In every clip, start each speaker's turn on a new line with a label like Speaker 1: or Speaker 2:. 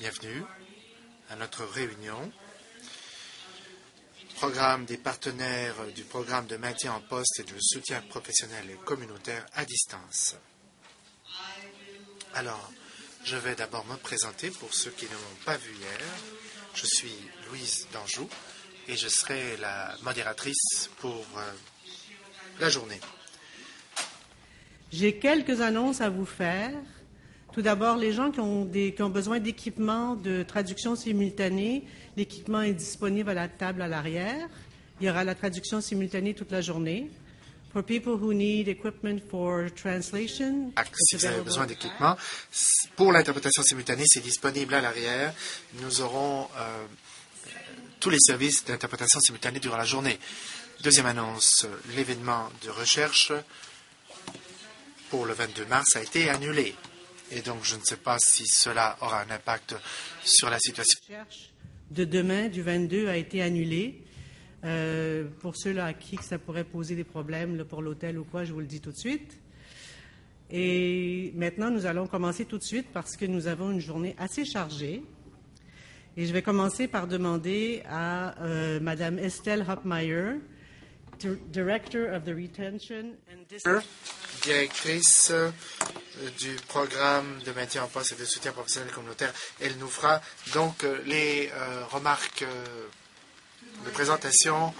Speaker 1: Bienvenue à notre réunion. Programme des partenaires du programme de maintien en poste et de soutien professionnel et communautaire à distance. Alors, je vais d'abord me présenter pour ceux qui ne m'ont pas vu hier. Je suis Louise d'Anjou et je serai la modératrice pour la journée.
Speaker 2: J'ai quelques annonces à vous faire. Tout d'abord, les gens qui ont besoin d'équipement de traduction simultanée, l'équipement est disponible à la table à l'arrière. Il y aura la traduction simultanée toute la journée. For people who need equipment for translation,
Speaker 1: si vous avez besoin d'équipement, pour l'interprétation simultanée, c'est disponible à l'arrière. Nous aurons tous les services d'interprétation simultanée durant la journée. Deuxième annonce, l'événement de recherche pour le 22 mars a été annulé. Et donc, je ne sais pas si cela aura un impact sur la situation.
Speaker 2: La recherche de demain, du 22, a été annulée. Pour ceux-là à qui ça pourrait poser des problèmes là, pour l'hôtel ou quoi, je vous le dis tout de suite. Et maintenant, nous allons commencer tout de suite parce que nous avons une journée assez chargée. Et je vais commencer par demander à Mme Estelle Hopmeyer, Director of the Retention and
Speaker 1: Directrice du programme de maintien en poste et de soutien professionnel et communautaire. Elle nous fera donc les remarques de présentation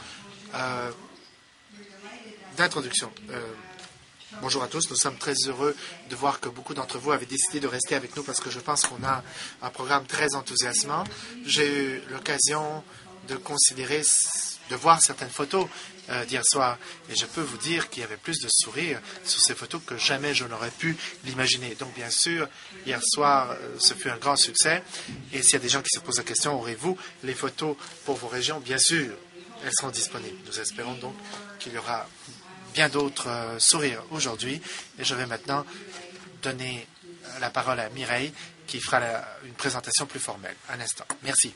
Speaker 1: d'introduction. Bonjour à tous, nous sommes très heureux de voir que beaucoup d'entre vous avez décidé de rester avec nous parce que je pense qu'on a un programme très enthousiasmant. J'ai eu l'occasion de considérer, de voir certaines photos d'hier soir et je peux vous dire qu'il y avait plus de sourires sur ces photos que jamais je n'aurais pu l'imaginer. Donc bien sûr, hier soir, ce fut un grand succès et s'il y a des gens qui se posent la question, aurez-vous les photos pour vos régions? Bien sûr, elles seront disponibles. Nous espérons donc qu'il y aura bien d'autres sourires aujourd'hui et je vais maintenant donner la parole à Mireille qui fera une présentation plus formelle. Un instant. Merci.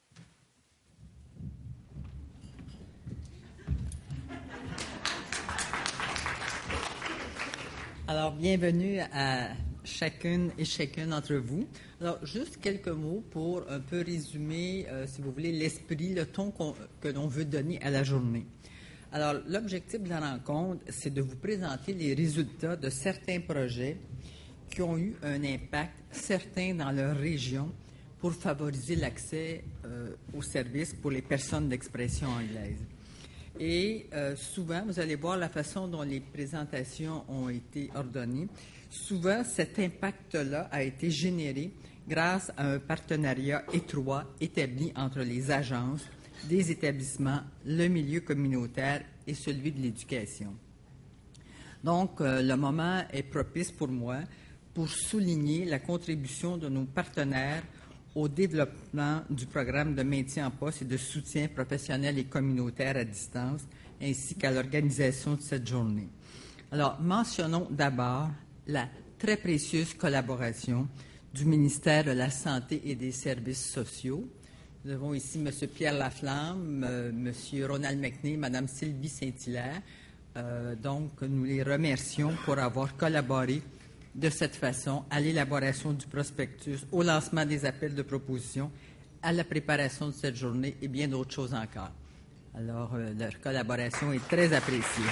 Speaker 3: Alors, bienvenue à chacune et chacun d'entre vous. Alors, juste quelques mots pour un peu résumer, si vous voulez, l'esprit, le ton que l'on veut donner à la journée. Alors, l'objectif de la rencontre, c'est de vous présenter les résultats de certains projets qui ont eu un impact certain dans leur région pour favoriser l'accès aux services pour les personnes d'expression anglaise. Et souvent, vous allez voir la façon dont les présentations ont été ordonnées. Souvent, cet impact-là a été généré grâce à un partenariat étroit établi entre les agences, des établissements, le milieu communautaire et celui de l'éducation. Donc, le moment est propice pour moi pour souligner la contribution de nos partenaires au développement du programme de maintien en poste et de soutien professionnel et communautaire à distance, ainsi qu'à l'organisation de cette journée. Alors, mentionnons d'abord la très précieuse collaboration du ministère de la Santé et des Services sociaux. Nous avons ici M. Pierre Laflamme, M. Ronald McNeil, Mme Sylvie Saint-Hilaire. Donc, nous les remercions pour avoir collaboré de cette façon à l'élaboration du prospectus, au lancement des appels de proposition, à la préparation de cette journée et bien d'autres choses encore. Alors, leur collaboration est très appréciée.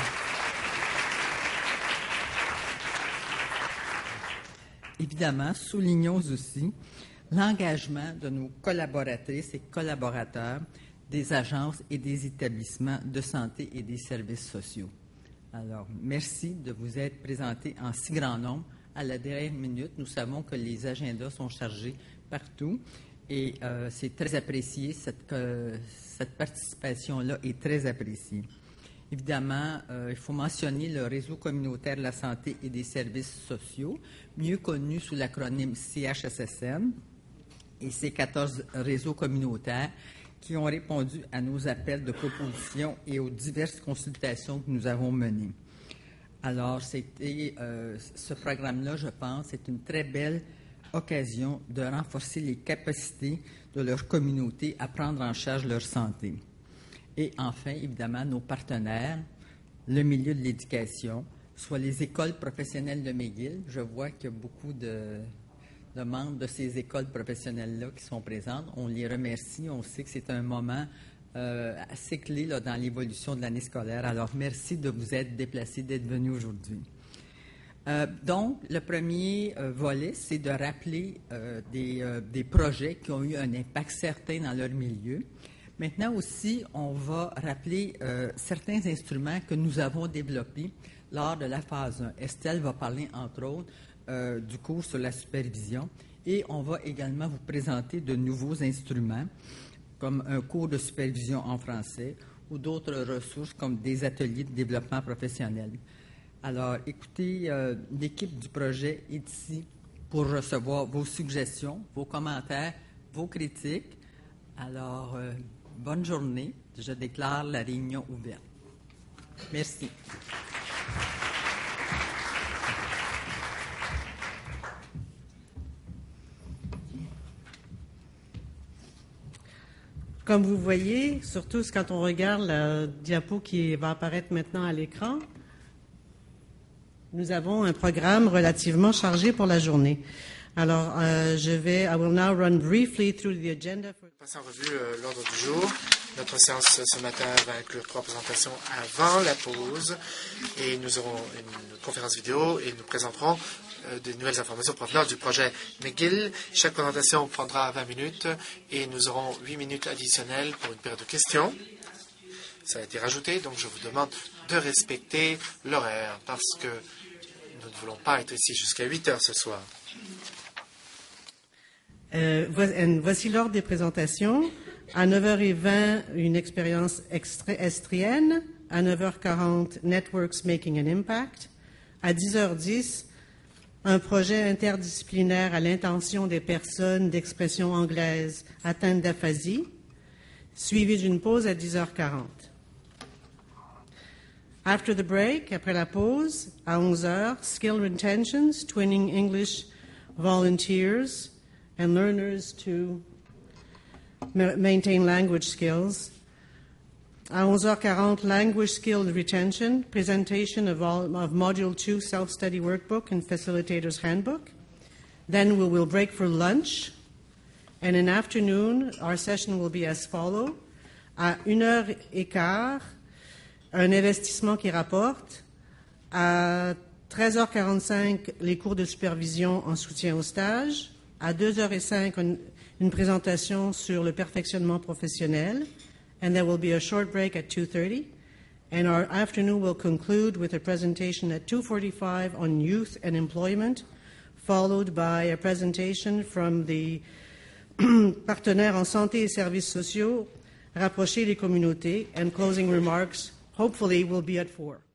Speaker 3: Évidemment, soulignons aussi l'engagement de nos collaboratrices et collaborateurs des agences et des établissements de santé et des services sociaux. Alors, merci de vous être présentés en si grand nombre. À la dernière minute, nous savons que les agendas sont chargés partout et c'est très apprécié, cette participation-là est très appréciée. Évidemment, il faut mentionner le réseau communautaire de la santé et des services sociaux, mieux connu sous l'acronyme CHSSM, et ces 14 réseaux communautaires qui ont répondu à nos appels de proposition et aux diverses consultations que nous avons menées. Alors, ce programme-là, je pense, est une très belle occasion de renforcer les capacités de leur communauté à prendre en charge leur santé. Et enfin, évidemment, nos partenaires, le milieu de l'éducation, soit les écoles professionnelles de McGill. Je vois qu'il y a beaucoup de membres de ces écoles professionnelles-là qui sont présentes. On les remercie. On sait que c'est un moment assez clé là, dans l'évolution de l'année scolaire. Alors, merci de vous être déplacés, d'être venus aujourd'hui. Donc, le premier volet, c'est de rappeler des projets qui ont eu un impact certain dans leur milieu. Maintenant aussi, on va rappeler certains instruments que nous avons développés lors de la phase 1. Estelle va parler, entre autres, du cours sur la supervision et on va également vous présenter de nouveaux instruments comme un cours de supervision en français ou d'autres ressources comme des ateliers de développement professionnel. Alors, écoutez, l'équipe du projet est ici pour recevoir vos suggestions, vos commentaires, vos critiques. Alors, bonne journée. Je déclare la réunion ouverte. Merci.
Speaker 2: Comme vous voyez, surtout quand on regarde la diapo qui va apparaître maintenant à l'écran, nous avons un programme relativement chargé pour la journée. Alors, I will now run briefly through the agenda.
Speaker 1: Passer en revue l'ordre du jour. Notre séance ce matin va inclure 3 présentations avant la pause et nous aurons une conférence vidéo et nous présenterons de nouvelles informations provenant du projet McGill. Chaque présentation prendra 20 minutes et nous aurons 8 minutes additionnelles pour une période de questions. Ça a été rajouté, donc je vous demande de respecter l'horaire parce que nous ne voulons pas être ici jusqu'à 8 heures ce soir.
Speaker 2: Voici l'ordre des présentations. À 9h20, une expérience estrienne. À 9h40, Networks Making an Impact. À 10h10, un projet interdisciplinaire à l'intention des personnes d'expression anglaise atteintes d'aphasie, suivi d'une pause à 10h40. After the break, après la pause, à 11h, Skill Retentions, Twinning English Volunteers and Learners to Maintain Language Skills. À 11h40, Language Skill Retention, Presentation of Module 2 Self-Study Workbook and Facilitator's Handbook. Then we will break for lunch. And in afternoon, our session will be as follows. À 1h15, un investissement qui rapporte. À 13h45, les cours de supervision en soutien au stage. À 2h05, une présentation sur le perfectionnement professionnel. And there will be a short break at 2:30. And our afternoon will conclude with a presentation at 2:45 on youth and employment, followed by a presentation from the partenaires en santé et services sociaux, rapprocher les communautés, and closing remarks, hopefully, will be at 4.